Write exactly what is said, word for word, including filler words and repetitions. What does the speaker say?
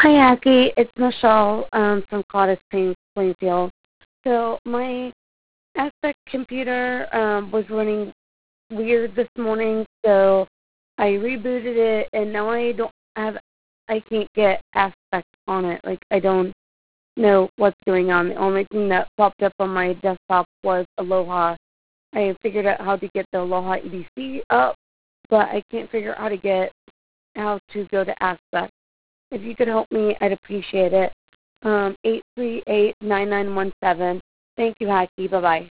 Hi, Aki. It's Michelle um, from Cottage Springs, Springfield. So my Aspect computer um, was running weird this morning, so I rebooted it, and now I don't have, I can't get Aspect on it. Like, I don't know what's going on. The only thing that popped up on my desktop was Aloha. I figured out how to get the Aloha E D C up, but I can't figure out how to get, how to go to Aspect. If you could help me, I'd appreciate it. Um, eight three eight, nine nine one seven. Thank you, Haki. Bye-bye.